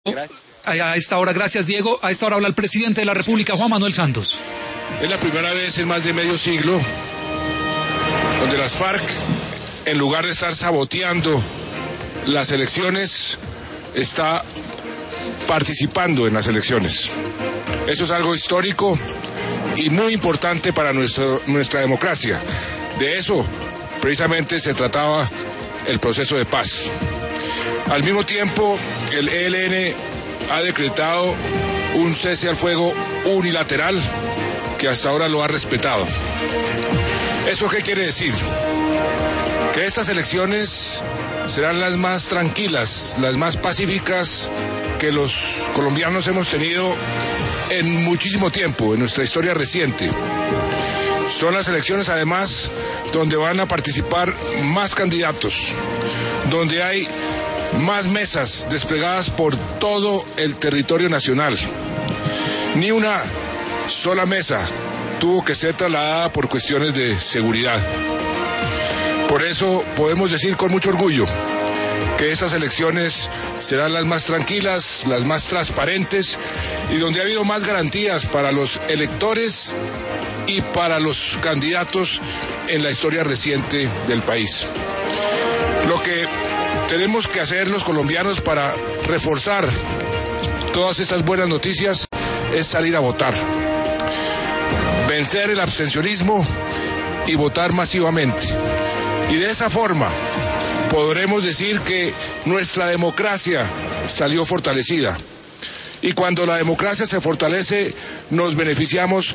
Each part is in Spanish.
A esta hora, gracias Diego, a esta hora habla el presidente de la República, Juan Manuel Santos. Es la primera vez en más de medio siglo donde las FARC, en lugar de estar saboteando las elecciones, está participando en las elecciones. Eso es algo histórico y muy importante para nuestra democracia. De eso precisamente se trataba el proceso de paz. Al mismo tiempo, el ELN ha decretado un cese al fuego unilateral que hasta ahora lo ha respetado. ¿Eso qué quiere decir? Que estas elecciones serán las más tranquilas, las más pacíficas que los colombianos hemos tenido en muchísimo tiempo, en nuestra historia reciente. Son las elecciones, además, donde van a participar más candidatos, donde hay más mesas desplegadas por todo el territorio nacional. Ni una sola mesa tuvo que ser trasladada por cuestiones de seguridad. Por eso podemos decir con mucho orgullo que estas elecciones serán las más tranquilas, las más transparentes y donde ha habido más garantías para los electores y para los candidatos en la historia reciente del país. Lo que tenemos que hacer los colombianos para reforzar todas estas buenas noticias es salir a votar, vencer el abstencionismo y votar masivamente. Y de esa forma podremos decir que nuestra democracia salió fortalecida. Y cuando la democracia se fortalece, nos beneficiamos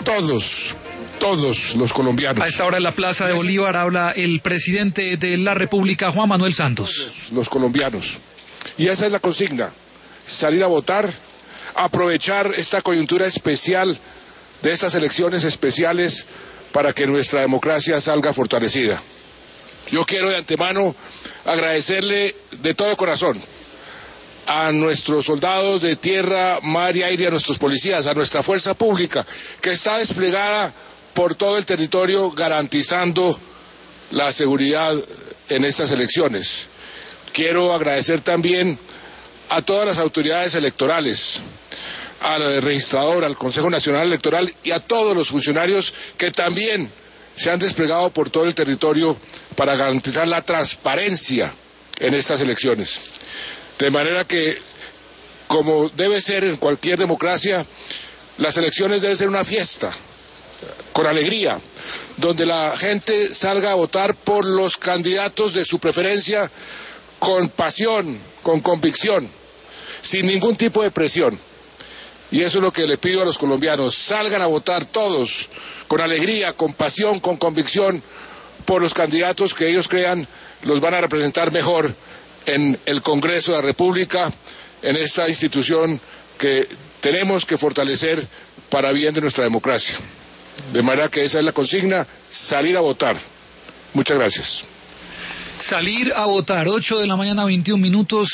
todos los colombianos. A esta hora en la Plaza de Bolívar habla el presidente de la República, Juan Manuel Santos. Los colombianos. Y esa es la consigna, salir a votar, aprovechar esta coyuntura especial de estas elecciones especiales para que nuestra democracia salga fortalecida. Yo quiero de antemano agradecerle de todo corazón a nuestros soldados de tierra, mar y aire, a nuestros policías, a nuestra fuerza pública, que está desplegada por todo el territorio garantizando la seguridad en estas elecciones. Quiero agradecer también a todas las autoridades electorales, al registrador, al Consejo Nacional Electoral y a todos los funcionarios que también se han desplegado por todo el territorio para garantizar la transparencia en estas elecciones. De manera que, como debe ser en cualquier democracia, las elecciones deben ser una fiesta, con alegría, donde la gente salga a votar por los candidatos de su preferencia con pasión, con convicción, sin ningún tipo de presión. Y eso es lo que le pido a los colombianos, salgan a votar todos, con alegría, con pasión, con convicción, por los candidatos que ellos crean los van a representar mejor en el Congreso de la República, en esta institución que tenemos que fortalecer para bien de nuestra democracia. De manera que esa es la consigna, salir a votar. Muchas gracias. Salir a votar, 8 de la mañana, 21 minutos.